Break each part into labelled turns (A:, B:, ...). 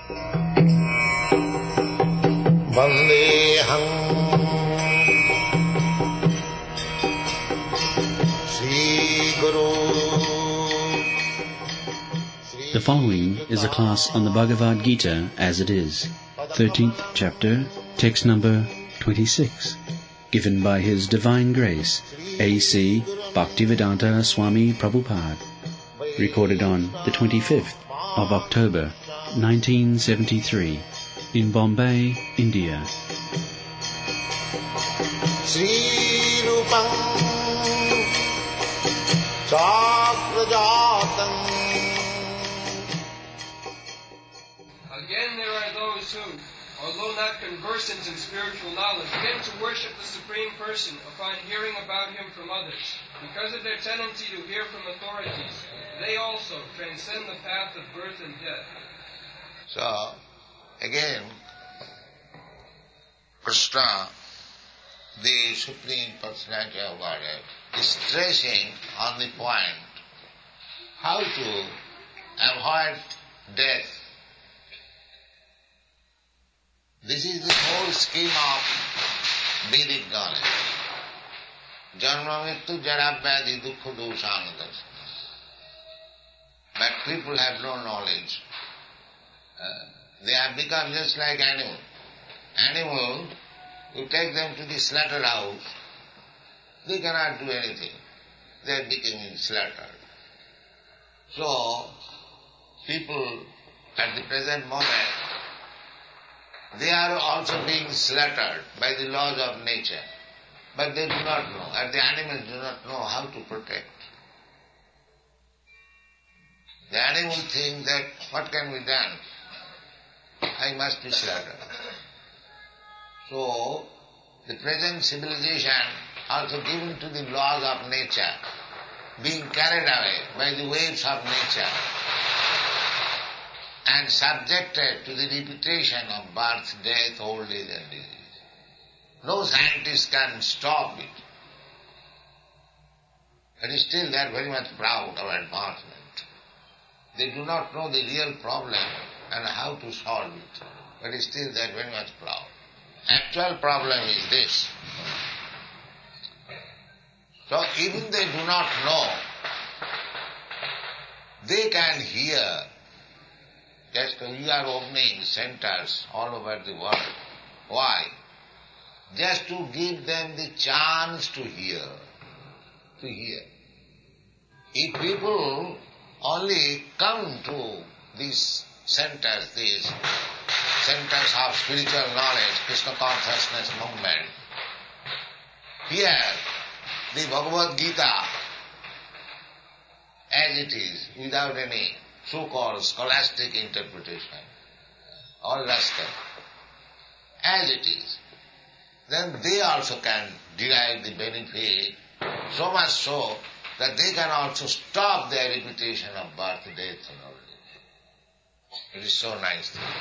A: Vandeham Sri Guru.
B: The following is a class on the Bhagavad Gita as it is, 13th chapter, text number 26, given by His Divine Grace, A.C. Bhaktivedanta Swami Prabhupada, recorded on the 25th of October, 1973, in Bombay, India.
A: Sri Rupam Chakrajatam.
C: Again, there are those who, although not conversant in spiritual knowledge, begin to worship the Supreme Person upon hearing about Him from others. Because of their tendency to hear from authorities, they also transcend the path of birth and death.
A: So, again, Krishna, the Supreme Personality of Godhead, is stressing on the point how to avoid death. This is the whole scheme of Vedic knowledge. Janma mrityu jara vyadhi dukkha doshanadasana. But people have no knowledge. They have become just like animal. Animal, you take them to the slaughterhouse, they cannot do anything. They are becoming slaughtered. So, people at the present moment, they are also being slaughtered by the laws of nature. But they do not know, and the animals do not know how to protect. The animal thinks that what can be done? I must be slaughtered. So, the present civilization, also given to the laws of nature, being carried away by the waves of nature, and subjected to the repetition of birth, death, old age and disease. No scientist can stop it. But still they are very much proud of advancement. They do not know the real problem and how to solve it. But still they are very much proud. Actual problem is this. So even they do not know, they can hear. Just we are opening centers all over the world. Why? Just to give them the chance to hear. To hear. If people only come to these centers of spiritual knowledge, Krishna consciousness movement, hear the Bhagavad Gita as it is, without any so-called scholastic interpretation or rascal, as it is, then they also can derive the benefit, so much so that they can also stop their repetition of birth, death and old age. It is so nice thing.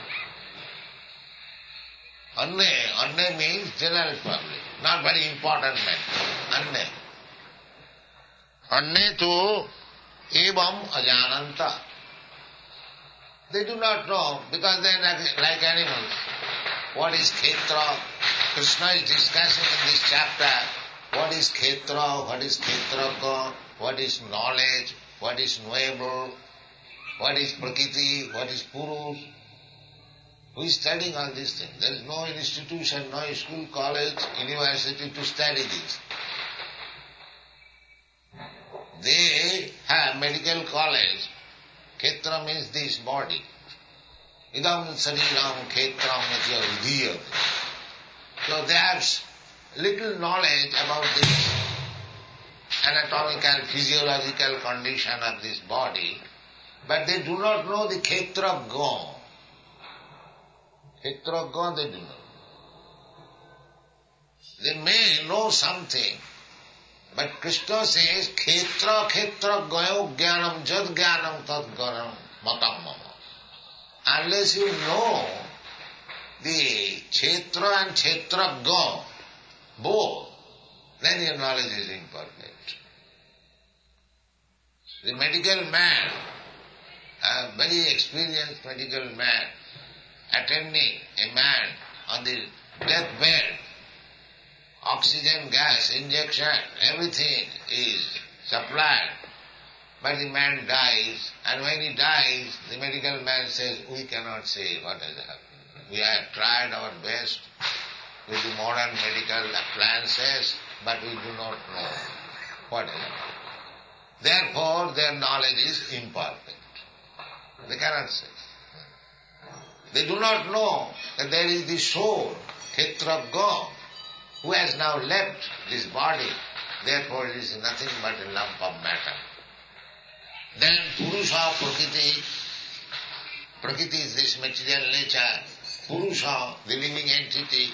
A: Anne means general public, not very important matter. Anne tu evam ajananta. They do not know because they are like animals. What is Kshetra? Krishna is discussing in this chapter what is Kshetra, what is Kshetraka, what is knowledge, what is knowable, what is Prakriti, what is Purush. Who is studying all these things? There is no institution, no school, college, university to study this. They have medical college. Kshetra means this body. Idam sariram kshetram natya vidhiyate. So they have little knowledge about this anatomical, physiological condition of this body, but they do not know the kshetraga. Kshetraga they do not know. They may know something, but Krishna says, kshetra gayo jnanam jad jnanam tad ganam matam mama. Unless you know the kshetra and kshetraga, both, then your knowledge is imperfect. The medical man, a very experienced medical man, attending a man on the deathbed, oxygen gas, injection, everything is supplied. But the man dies, and when he dies, the medical man says, we cannot say what has happened. We have tried our best with the modern medical appliances, but we do not know what has happened. Therefore, their knowledge is imperfect. They cannot say. They do not know that there is the soul, Kshetra of God, who has now left this body. Therefore, it is nothing but a lump of matter. Then Purusha, Prakriti. Prakriti is this material nature. Purusha, the living entity.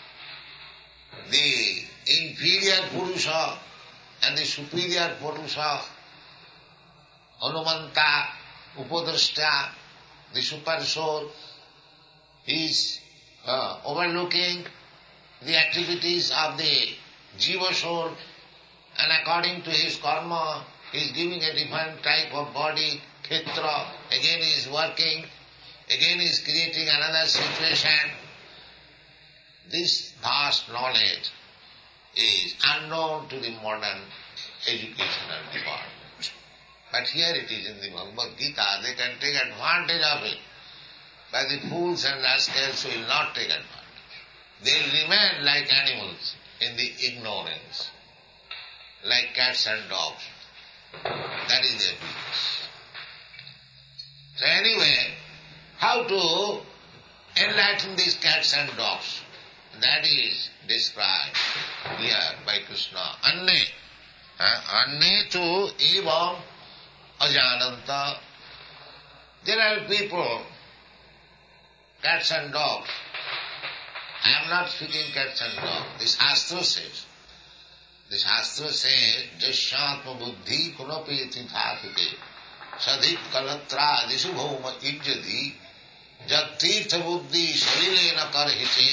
A: The inferior Purusha and the superior Purusha, Hanumanta, Upadrashta, the super soul, is overlooking the activities of the Jiva soul, and according to his karma, he is giving a different type of body, Kshetra, again he is working, again he is creating another situation. This vast knowledge is unknown to the modern educational department. But here it is in the Bhagavad Gita, they can take advantage of it. But the fools and rascals will not take advantage. They will remain like animals in the ignorance, like cats and dogs. That is their business. So anyway, how to enlighten these cats and dogs? That is described here by Krishna. Anne. Anne tu evam ajananta. There are people, cats and dogs. I am not speaking cats and dogs. The Shastra says. The Shastra says, Jasyatma buddhi kunapi tithātute sadhit kalatra adishu bhauma ijjati jat tirtha buddhi sharilena karhite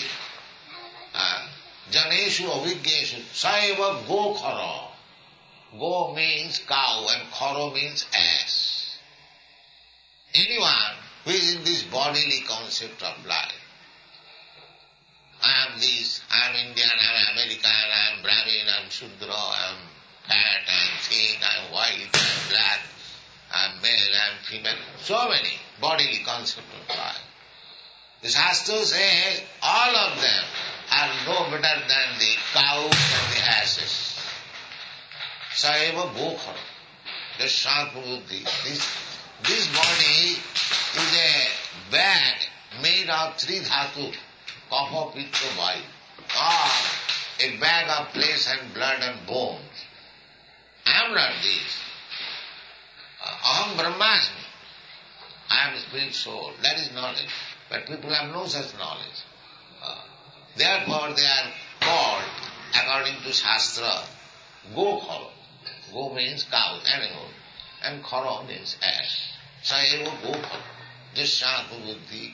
A: janeshu avijñeshu saiva go khara. Go means cow and khara means ass. Anyone who is in this bodily concept of life, I am this, I am Indian, I am American, I am Brahmin, I am Shudra, I am fat, I am thin, I am white, I am black, I am male, I am female. So many bodily concepts of life. The Shastra says all of them are no better than the cows and the asses. Saiva Bokhara, the Shantma Buddhi. This body is a bag made of three dhatu, kapha, pitta, vaya, or a bag of flesh and blood and bones. I am not this. Aham Brahmasmi. I am a spirit soul. That is knowledge. But people have no such knowledge. Therefore they are called, according to Shastra, Go Khara. Go means cow, animal, and Khara means ass. Saeva Go Khara. Just Shantma Buddhi.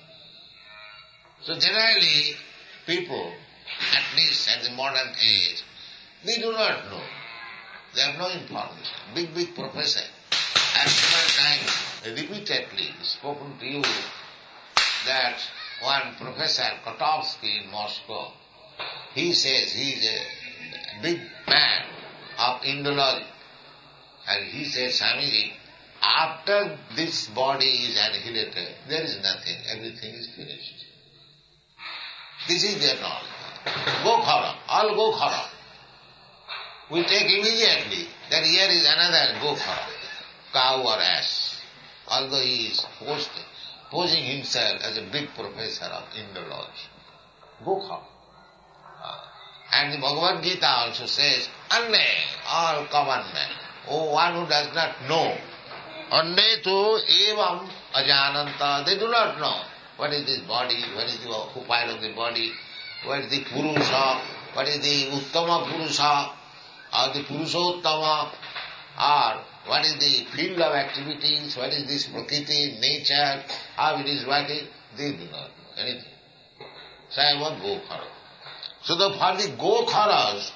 A: So generally, people, at least at the modern age, they do not know. They have no information. Big professor has several times repeatedly spoken to you that one Professor Kotovsky in Moscow, he says he is a big man of Indology. And he says, Swamiji, after this body is annihilated, there is nothing, everything is finished. This is their knowledge. Go khara, all go khara. We take immediately that here is another go khara, cow or ass, although he is posing himself as a big professor of Indology. Go khara. And the Bhagavad Gita also says, Anne, all common men. Oh, one who does not know. Anne tu evam ajananta. They do not know what is this body, what is the occupier of the body, what is the Purusha, what is the Uttama Purusha, or the Purushottama, or what is the field of activities, what is this Prakriti, nature, how it is working. They do not know anything. So I want Go Khara. So for the Go Kharas,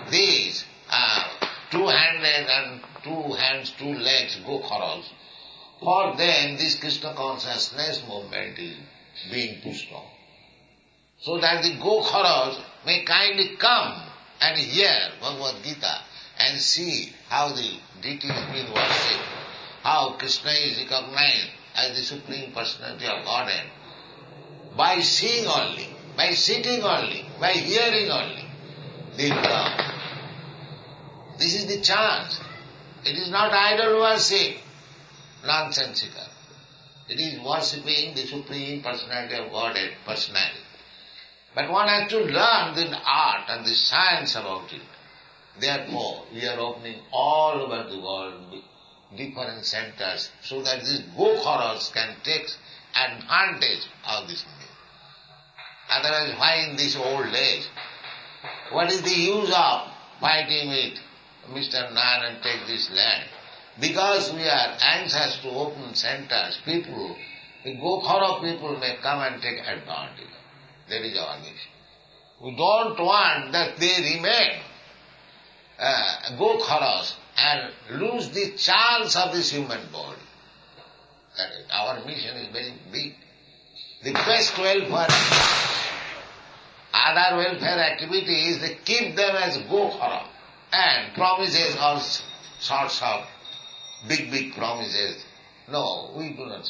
A: these two-handed and 2 hands, 2 legs Go Kharas, For them, this Krishna consciousness movement is being pushed on. So that the Gokharas may kindly come and hear Bhagavad Gita and see how the deity is being worshipped, how Krishna is recognized as the Supreme Personality of Godhead. By seeing only, by sitting only, by hearing only, they will come. This is the chance. It is not idol worship, nonsensical. It is worshipping the Supreme Personality of Godhead, personality. But one has to learn the art and the science about it. Therefore, we are opening all over the world different centers so that these Gokharas can take advantage of this thing. Otherwise, why in this old age? What is the use of fighting with Mr. Nan and take this land? Because we are anxious to open centers, people, the Gokhara people may come and take advantage. That is our mission. We don't want that they remain Gokharas and lose the chance of this human body. That is, our mission is very big. The best welfare, other welfare activities, they keep them as Gokhara and promises all sorts of big promises. No, we do not say.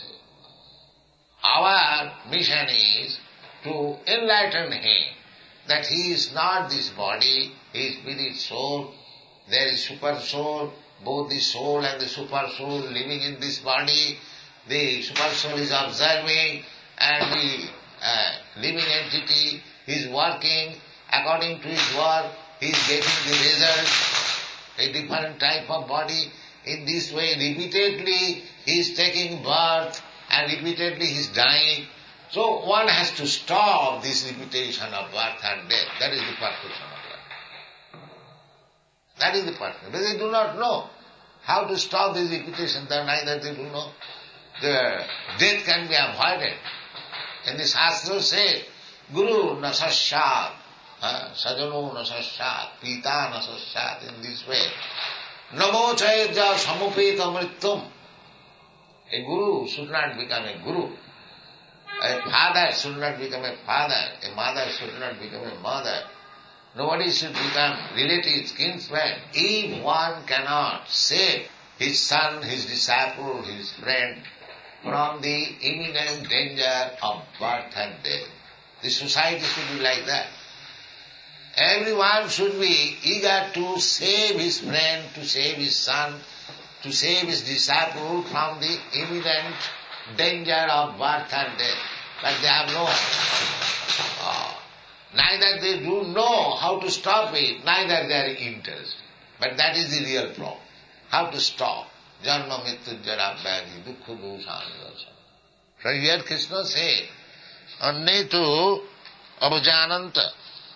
A: Our mission is to enlighten him that he is not this body, he is spirit soul, there is super soul, both the soul and the super soul living in this body, the super soul is observing and the living entity is working according to his work, he is getting the result, a different type of body. In this way, repeatedly he is taking birth and repeatedly he is dying. So one has to stop this repetition of birth and death. That is the purpose of life. That is the purpose. But they do not know how to stop this repetition. Neither they do know. The death can be avoided. And the Shastra says, Guru na sasyat, sajano na sasyat, pita na sasyat, in this way. Namo chayajya samupeta mrityum. A guru should not become a guru. A father should not become a father. A mother should not become a mother. Nobody should become relatives, kinsmen. If one cannot save his son, his disciple, his friend from the imminent danger of birth and death, the society should be like that. Everyone should be eager to save his friend, to save his son, to save his disciple from the imminent danger of birth and death. But they have neither they do know how to stop it, neither they are interested. But that is the real problem. How to stop. Janma mittu jara vyadhi dukkha dosani. So here Krishna said, Anne tu ajananta,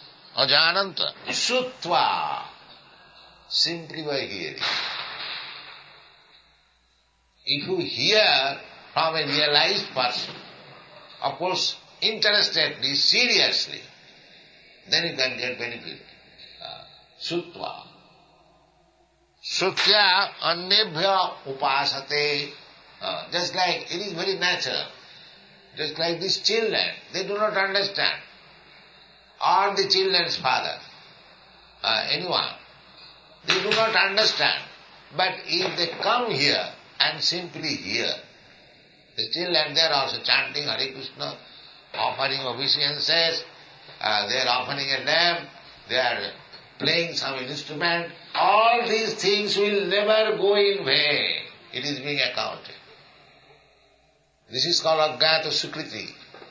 A: sutva, simply by hearing. If you hear from a realized person, of course, interestedly, seriously, then you can get benefit. Sutva. Sutya annebhya upasate. Just like, it is very natural. Just like these children, they do not understand. Or the children's father, anyone. They do not understand. But if they come here and simply hear, the children, they are also chanting Hare Krishna, offering obeisances, they are offering a lamp, they are playing some instrument. All these things will never go in vain. It is being accounted. This is called Ajnata Sukriti.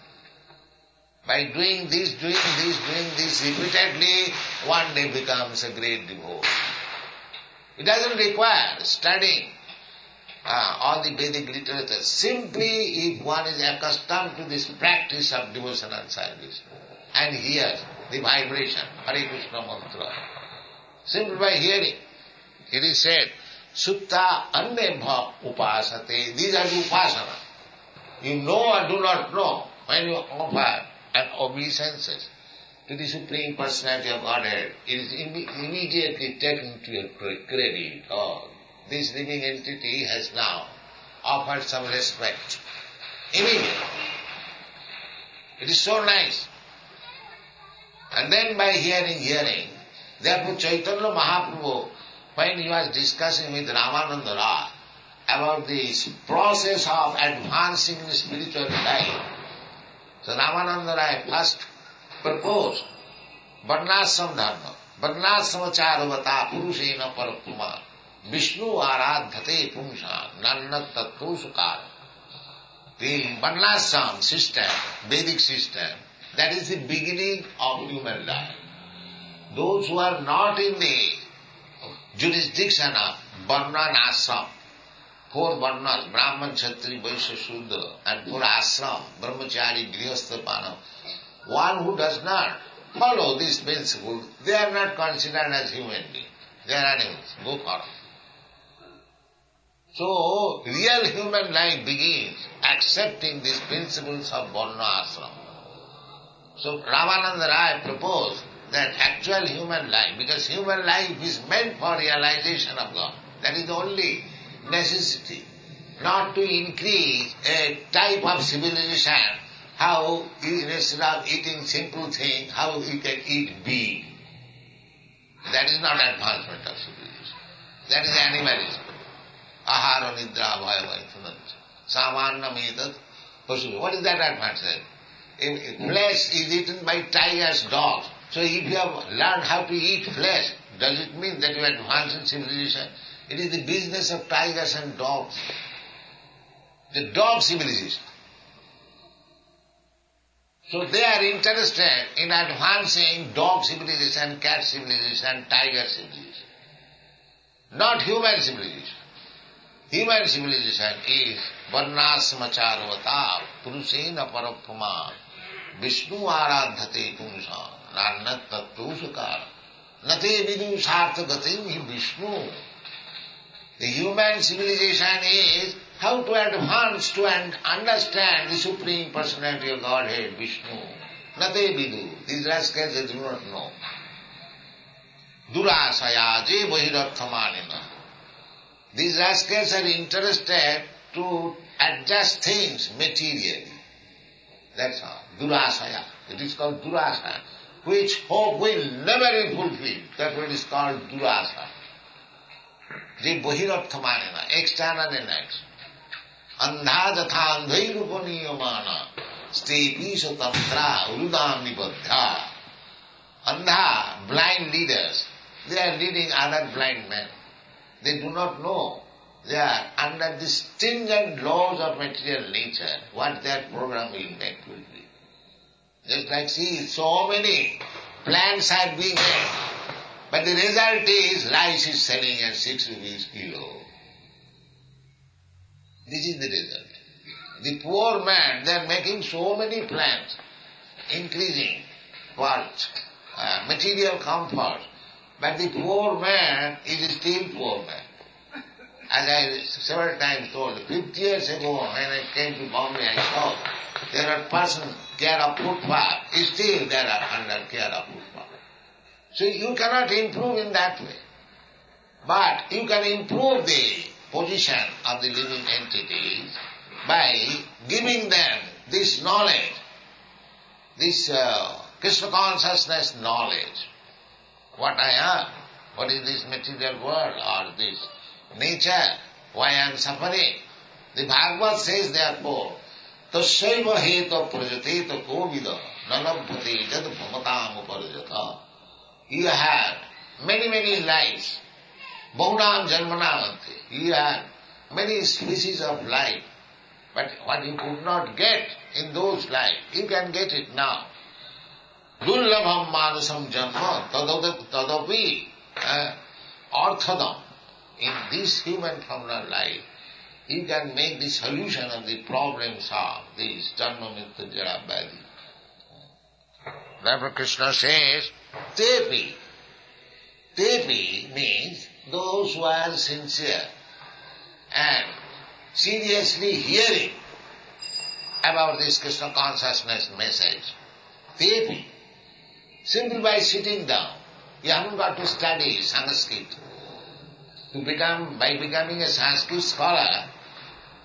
A: By doing this repeatedly, one day becomes a great devotee. It doesn't require studying all the Vedic literature. Simply if one is accustomed to this practice of devotion and service and hears the vibration, Hare Krishna mantra, simply by hearing, it is said, Sutta annebha upasate. These are the upasana. You know or do not know, when you offer an obeisances to the Supreme Personality of Godhead, it is immediately taken to your credit. Oh, this living entity has now offered some respect. Immediately. It is so nice. And then by hearing, therefore Chaitanya Mahaprabhu, when he was discussing with Ramananda Rai about this process of advancing in spiritual life, so Ramananda Rai first proposed Varnashram Dharma, Varnashram Charavata Purushena Parapuma, Vishnu Aradhate Pumsa, Nannat Tattva Sukara. The Varnashram system, Vedic system, that is the beginning of human life. Those who are not in the jurisdiction of Varna and Ashram, 4 Varnas, Brahman, Kshatriya, Vaishya, Shudra, and 4 Ashram, Brahmachari, Grihastha, Panam, one who does not follow this principle, they are not considered as human beings. They are animals. Go for it. So, real human life begins accepting these principles of Varna Ashram. So, Ramananda Rai proposed that actual human life, because human life is meant for realization of God. That is the only necessity. Not to increase a type of civilization, how instead of eating simple things, how you can eat beef. That is not advancement of civilization. That is animalism. Ahara nidra bhaya vaithanancha. Samannam etat pasu. What is that advancement? If flesh is eaten by tigers, dogs. So if you have learned how to eat flesh, does it mean that you advance in civilization? It is the business of tigers and dogs. The dog civilization. So they are interested in advancing dog civilization, cat civilization, tiger civilization. Not human civilization. Human civilization is Varnashram Charavata Purushena Parapama Vishnu Aradhate Pumsa Nannat Tattva Sukara Nate Vidu Sartha Gatim Vishnu. The human civilization is how to advance to and understand the Supreme Personality of Godhead, Vishnu. Nate Vidu. These rascals they do not know. Durasaya je bahirarthamanina. These rascals are interested to adjust things materially. That's all. Durasaya. It is called Durasa, which hope will never be fulfilled. That's what is called Durasa. Je bahirarthamanina, external and external. Andha jatha andhairupaniyamanā stepi satantra urudam nibadha. Andha, blind leaders, they are leading other blind men. They do not know. They are under the stringent laws of material nature, what their program will make will be. Just like see, so many plans are being made, but the result is rice is selling at 6 rupees kilo. This is the result. The poor man, they are making so many plans, increasing for material comfort, but the poor man is still poor man. As I several times told, 50 years ago when I came to Bombay, I saw there are persons care of footpath, still there are under care of footpath. So you cannot improve in that way. But you can improve the position of the living entities by giving them this knowledge, this Krishna consciousness knowledge. What I am, what is this material world or this nature, why I am suffering. The Bhagavad says therefore, tasyaiva heta prajateta kovida nanabhati jad bhamatam uparajata. You have many lives. Bahunam janmanamante. You have many species of life. But what you could not get in those lives, you can get it now. Dullabham manasam janma tadapi arthadam. In this human phenomenal life, you can make the solution of the problems of this janma mrityu jara vyadhi. Therefore Krishna says, Tepi. Tepi means those who are sincere and seriously hearing about this Krishna consciousness message. Tepi. Simply by sitting down. You haven't got to study Sanskrit. By becoming a Sanskrit scholar,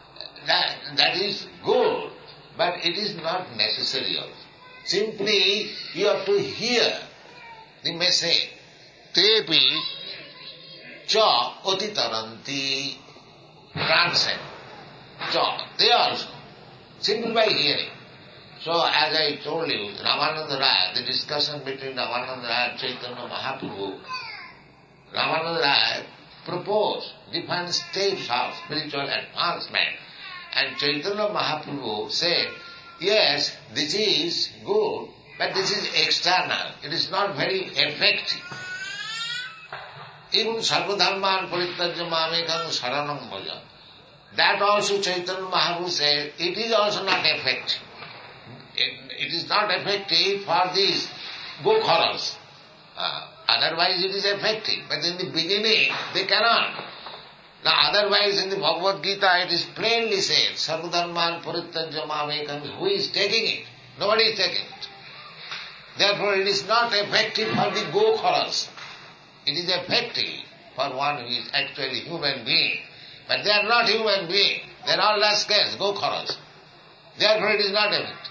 A: that is good, but it is not necessary also. Simply you have to hear the message. Tepi cha otitaranti, transcend. Cha, they also. Simply by hearing. So as I told you, Ramananda Raya, the discussion between Ramananda Raya and Chaitanya Mahaprabhu, Ramananda Raya proposed different steps of spiritual advancement. And Chaitanya Mahaprabhu said, yes, this is good, but this is external. It is not very effective. Even Sarvadharman Parityajya Mamekam Saranam Bhaja. That also Chaitanya Mahaprabhu said, it is also not effective. It is not effective for these go-khorals. Otherwise it is effective. But in the beginning, they cannot. Now otherwise in the Bhagavad Gita it is plainly said, Sarvadharman Parityajya Mamekam, who is taking it? Nobody is taking it. Therefore it is not effective for the go-khorals. It is effective for one who is actually human being. But they are not human beings. They are all rascals, go-khorals. Therefore it is not effective.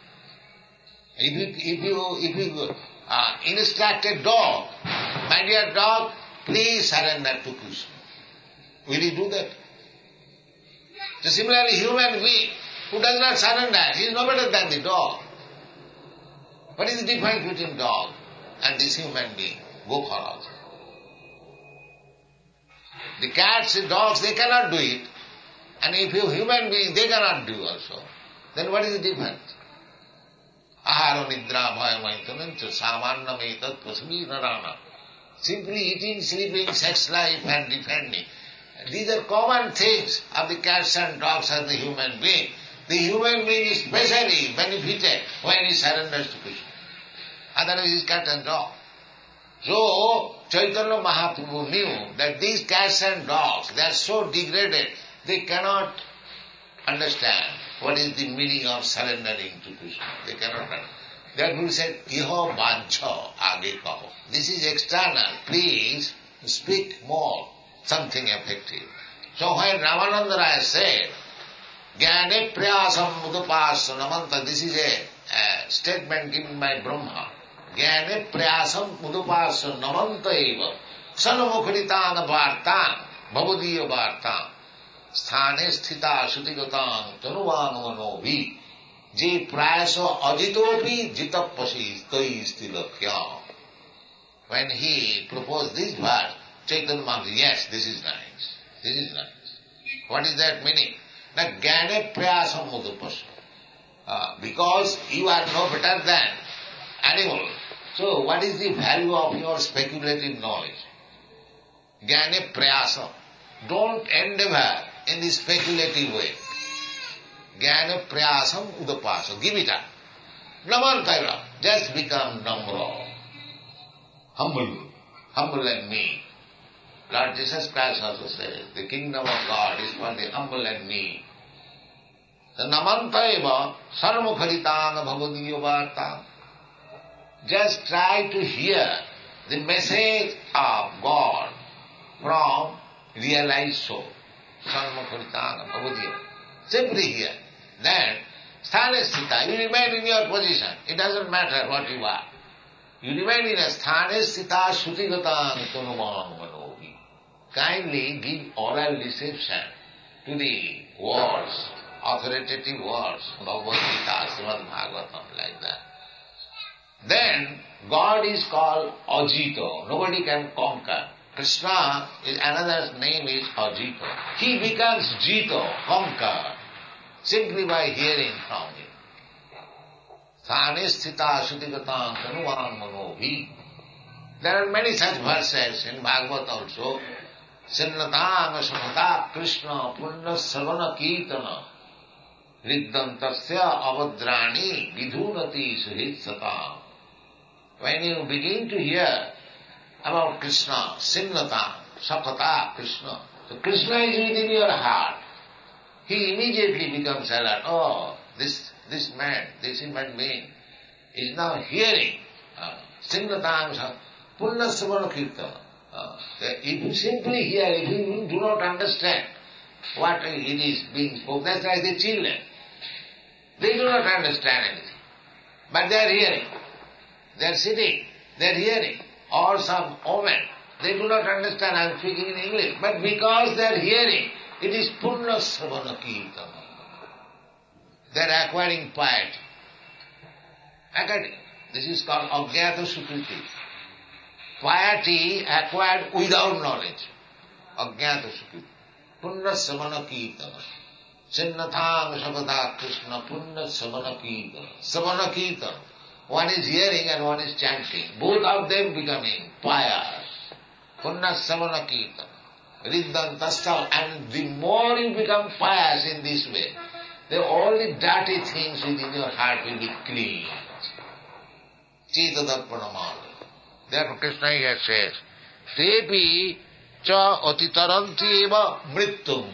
A: If you instruct a dog, my dear dog, please surrender to Krishna. Will you do that? So similarly, human being who does not surrender, he is no better than the dog. What is the difference between dog and this human being? Go-khorals. The cats, the dogs, they cannot do it. And if you human being, they cannot do also. Then what is the difference? Ahara nidra bhayamaitanancha samannamaitat prasmi narana. Simply eating, sleeping, sex life and defending. These are common things of the cats and dogs and the human being. The human being is specially benefited when he surrenders to Krishna. Otherwise he is cat and dog. So, Chaitanya Mahaprabhu knew that these cats and dogs, they are so degraded, they cannot understand what is the meaning of surrendering to Krishna. They cannot understand. Therefore he said, Iho bancha age kaho. This is external. Please speak more, something effective. So when Ramananda Raya said, Jnane prayasam mudupasya namanta, this is a statement given by Brahma. Jnane prayasam mudupasya namanta eva sanamukritana vartan bhavadiya vartan sthane sthita shutigatan tanuvanamanovi je prayasa ajitopi jitapasi tai stilakya. When he proposed this verse, Chaitanya Mahaprabhu, yes, this is nice. This is nice. What is that meaning? That jnane prayasam mudupasya. Because you are no better than animal. So what is the value of your speculative knowledge? Jnane prayasam. Don't endeavor in the speculative way. Jnana prayasam udapasa. Give it up. Namantayra. Just become namra. Humble and meek. Lord Jesus Christ also says, the kingdom of God is for the humble and meek. The namantayva sarmukharitana bhavadiya varta. Just try to hear the message of God from realized soul. Sarmukharitana bhavadiya. Simply hear. Then, sthane sthita, you remain in your position. It doesn't matter what you are. You remain in a sthane sthita shrutigatan tanuman manovi. Kindly give oral reception to the words, authoritative words, Bhagavad Gita, Srimad Bhagavatam, like that. Then, God is called Ajito. Nobody can conquer. Krishna, another name is Ajito. He becomes Jito, conquered, simply by hearing from him. Sthane sthita shutigatan tanuvan manovi. There are many such verses in Bhagavad also. Sinnatang samata Krishna punna savana kirtana riddantasya avadrani vidhunati suhitsata. When you begin to hear about Krishna, Sinnata, Sakata, Krishna. So Krishna is within your heart. He immediately becomes alert. Oh, this man, this human being is now hearing Sinnata, Punna Savana Kirtana. If you simply hear, if you do not understand, what it is being spoken. That's like the children. They do not understand anything. But they are hearing. They are sitting. They are hearing. Or some woman. They do not understand I am speaking in English. But because they are hearing, it is Punna Savana Kirtana. They are acquiring piety. This is called Ajnata Sukriti. Piety acquired without knowledge. Ajnata Sukriti. Punna Savana Kirtana. Chinnathang Shabada Krishna Punna Savana Kirtana. Savana Kirtana. One is hearing and one is chanting. Both of them becoming pious. Punna Savana Kirtana. Riddhan Tastal. And the more you become pious in this way, all the dirty things within your heart will be clean. Chitadarpanamala. Therefore Krishna here says, Tepi cha atitaranti eva mrittum.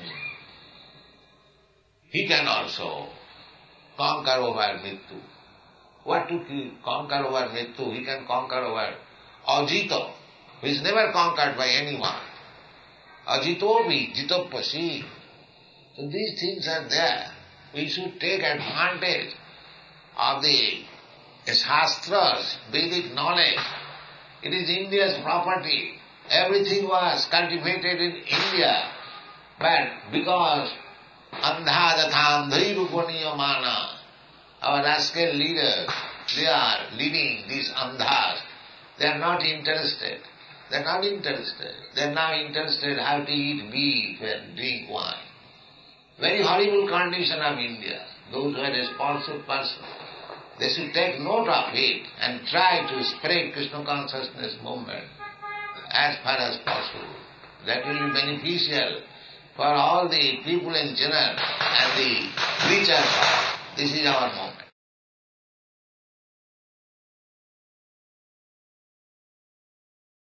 A: He can also conquer over mrittu. What to conquer over mrittu? He can conquer over ajita, who is never conquered by anyone. Ajitopi, jitopasi. So these things are there. We should take advantage of the Shastras, Vedic knowledge. It is India's property. Everything was cultivated in India. But because andhadatham dhairupaniyamana, our rascal leaders, they are leading these andhas. They are not interested. They are not interested. They are now interested how to eat beef and drink wine. Very horrible condition of India. Those who are responsible persons, they should take note of it and try to spread Krishna consciousness movement as far as possible. That will be beneficial for all the people in general and the preachers. This is our movement.